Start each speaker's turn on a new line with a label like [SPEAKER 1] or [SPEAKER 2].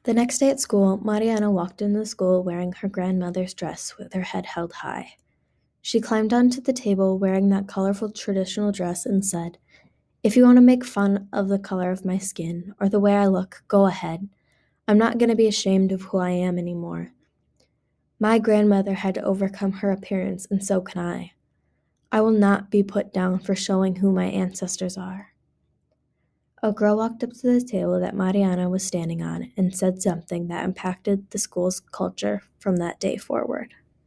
[SPEAKER 1] The next day at school, Mariana walked into the school wearing her grandmother's dress with her head held high. She climbed onto the table wearing that colorful traditional dress and said, "If you want to make fun of the color of my skin or the way I look, go ahead. I'm not going to be ashamed of who I am anymore. My grandmother had to overcome her appearance, and so can I. I will not be put down for showing who my ancestors are." A girl walked up to the table that Mariana was standing on and said something that impacted the school's culture from that day forward.